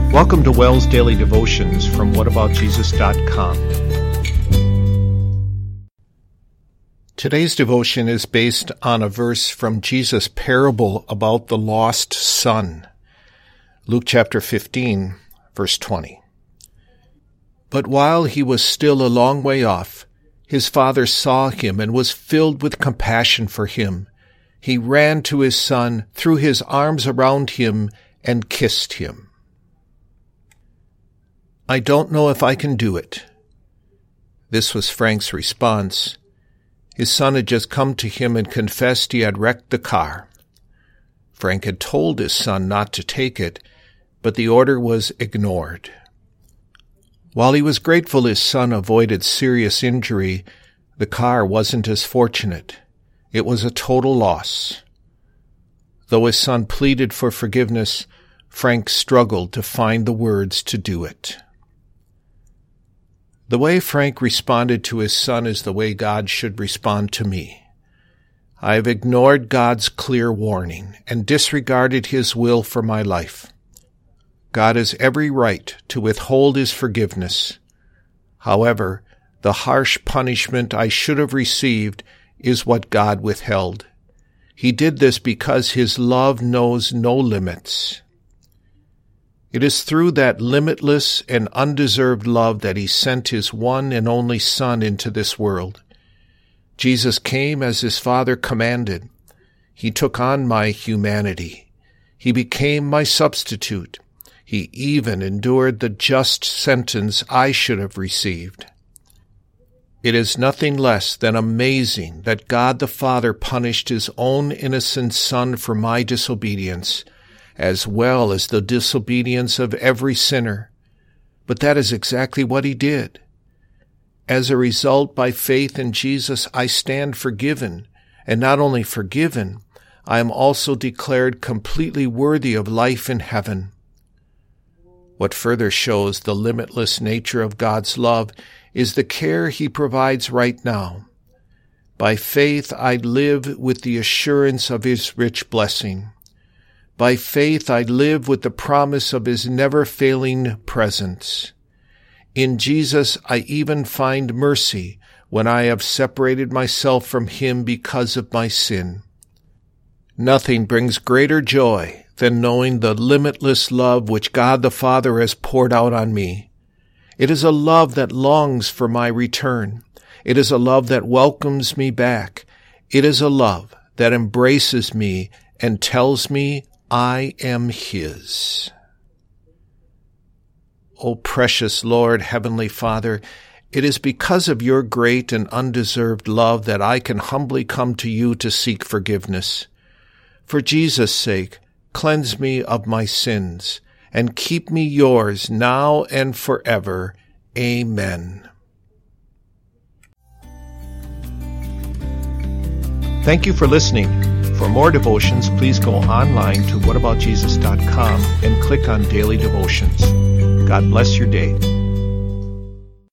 Welcome to Wells Daily Devotions from whataboutjesus.com. Today's devotion is based on a verse from Jesus' parable about the lost son. Luke chapter 15, verse 20. But while he was still a long way off, his father saw him and was filled with compassion for him. He ran to his son, threw his arms around him, and kissed him. "I don't know if I can do it." This was Frank's response. His son had just come to him and confessed he had wrecked the car. Frank had told his son not to take it, but the order was ignored. While he was grateful his son avoided serious injury, the car wasn't as fortunate. It was a total loss. Though his son pleaded for forgiveness, Frank struggled to find the words to do it. The way Frank responded to his son is the way God should respond to me. I have ignored God's clear warning and disregarded His will for my life. God has every right to withhold His forgiveness. However, the harsh punishment I should have received is what God withheld. He did this because His love knows no limits. It is through that limitless and undeserved love that He sent His one and only Son into this world. Jesus came as His Father commanded. He took on my humanity. He became my substitute. He even endured the just sentence I should have received. It is nothing less than amazing that God the Father punished His own innocent Son for my disobedience, as well as the disobedience of every sinner. But that is exactly what He did. As a result, by faith in Jesus, I stand forgiven, and not only forgiven, I am also declared completely worthy of life in heaven. What further shows the limitless nature of God's love is the care He provides right now. By faith, I live with the assurance of His rich blessing. By faith, I live with the promise of His never-failing presence. In Jesus, I even find mercy when I have separated myself from Him because of my sin. Nothing brings greater joy than knowing the limitless love which God the Father has poured out on me. It is a love that longs for my return. It is a love that welcomes me back. It is a love that embraces me and tells me I am His. O precious Lord, Heavenly Father, it is because of your great and undeserved love that I can humbly come to you to seek forgiveness. For Jesus' sake, cleanse me of my sins, and keep me yours now and forever. Amen. Thank you for listening. For more devotions, please go online to whataboutjesus.com and click on Daily Devotions. God bless your day.